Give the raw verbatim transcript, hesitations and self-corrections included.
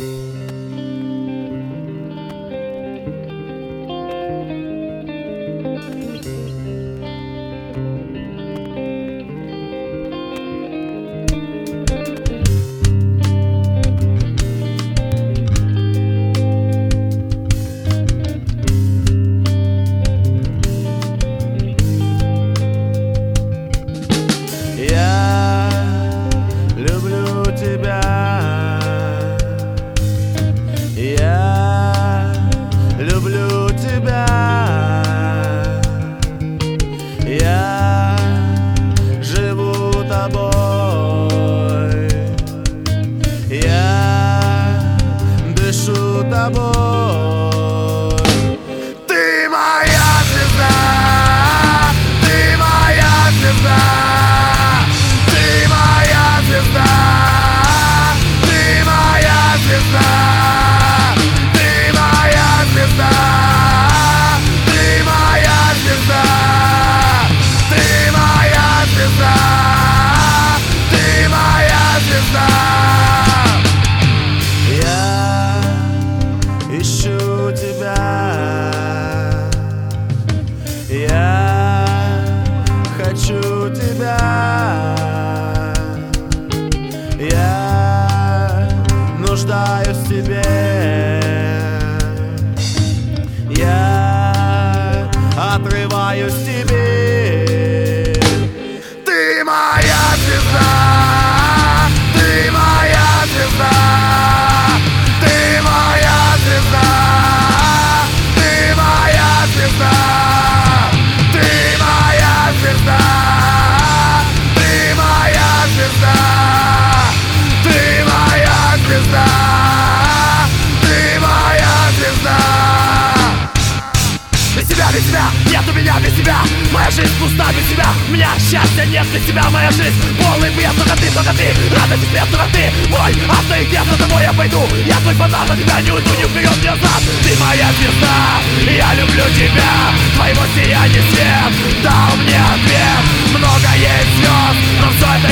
Ты моя звезда, ты моя звезда, ты моя звезда, ты моя звезда, ты моя звезда, ты моя звезда, ты моя звезда, ты моя звезда. Ищу тебя, я хочу тебя, я нуждаюсь в тебе, я отрываюсь в тебе. Ты моя звезда, ты моя звезда. Без тебя нет у меня, без тебя моя жизнь пуста, без тебя у меня счастья нет, без тебя моя жизнь полный бред. Только ты, только ты, радость и свет, только ты мой авторитет, за тобой я пойду, я твой фанат, от тебя не уйду ни вперед, ни назад. Ты моя звезда, я люблю тебя, твоего сияния свет дал мне ответ. Много есть звезд, но все это